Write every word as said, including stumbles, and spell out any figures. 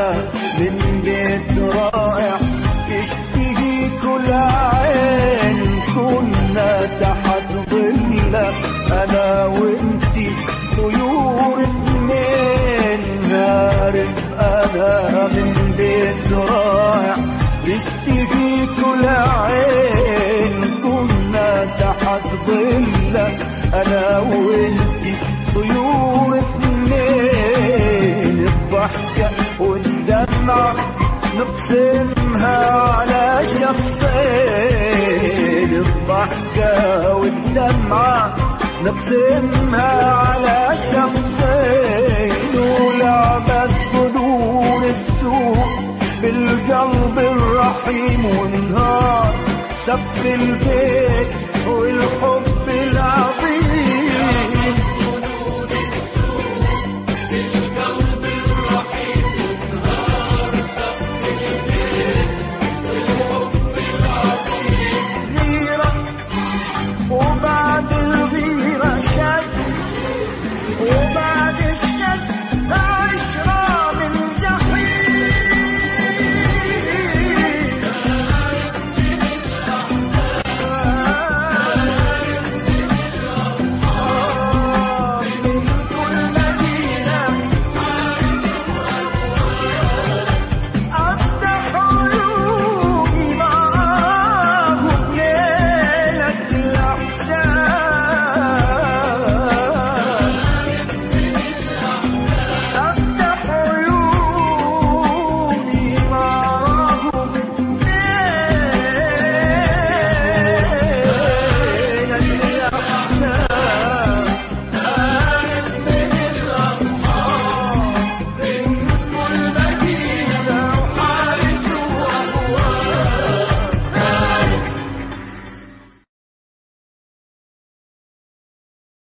أنا من بيت رائع يشتهي كل عين. كنا تحت ظلك أنا وانتي طيور اتنين. هارب أنا من بيت رائع يشتهي كل عين. كنا تحت ظلك أنا وانتي طيور اتنين. الضحكة والدمعة نقسمها على شخصين. الضحكة والدمعة نقسمها على شخصين. ولعبت قدور السوء بالقلب الرحيم. ونهار سف البيت والحب